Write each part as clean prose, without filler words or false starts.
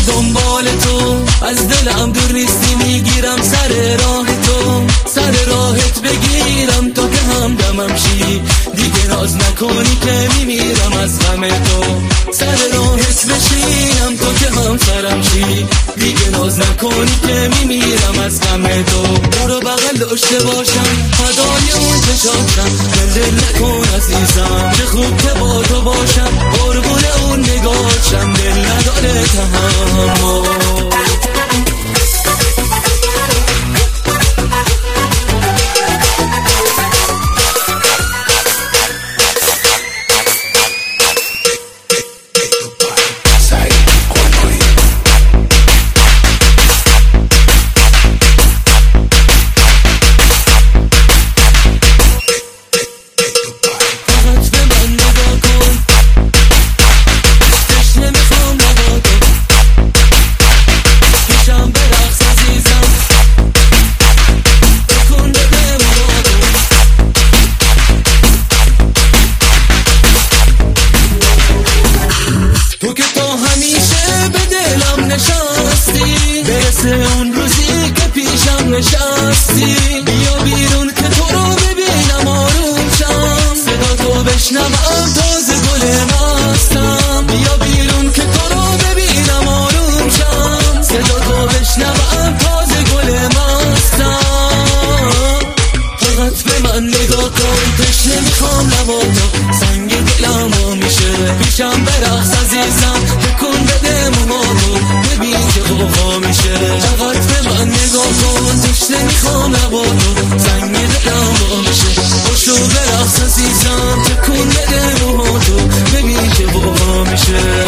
دنبال تو، از دلم دور نیستی میگیرم سر راه تو، سر راهت بگیرم تا که همدمم شی، دیگه ناز نکنی که میمیرم از غم تو، سر راهت بشینم تا که همسرم شی، دیگه ناز نکنی که میمیرم از غم تو، برو بغل داشته باشم فدای اون چشاتم، دل نکن عزیزم چه خوب که با تو باشم، قربون اون نگاهشم دل نداره تحمل. اون روزی که پیشم نشستی، بیا بیرون که تو رو ببینم آروم شم، صدا تو بشنوم تازه گل مستم، بیا بیرون که تو رو ببینم آروم شم، صدا تو بشنوم تازه گل مستم، فقط به من نگاه کن تشنه میخوام لباتو، سنگ دلمو میشه پیشم برقص عزیزم، تکون بده موهاتو ببین که خوبا میشه، فقط به من نگاه کن تشنه میخوام لباتو، سنگ دلمو میشه باشو برقص عزیزم، تکون بده موهاتو ببین که خوبا میشه.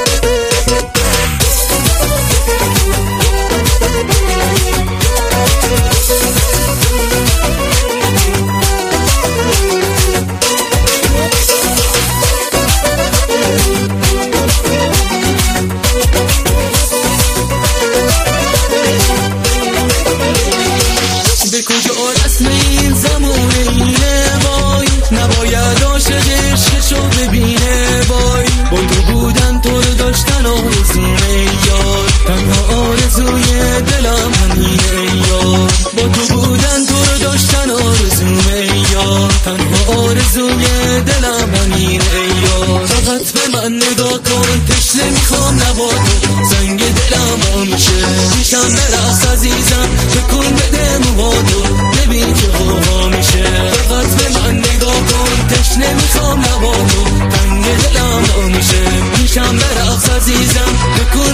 به کجا رسم این زمونه اینه وای، نباید عاشق عشقشو ببینه وای، با تو بودن تو رو داشتن آرزومه یار، تنها آرزوی دلم همینه یار، با تو بودن تو رو داشتن آرزومه یار، تنها آرزوی دلم همینه یار، فقط به من نگاه کن تشنه میخوام نباتو، سنگ دلم با میشه پیشم برقص عزیزم، تکون بده موهاتو ببین که خوبا میشه، فقط به من نگاه کن تشنه میخوام نباتو، تنگ دلم با میشه پیشم برقص عزیزم، تکون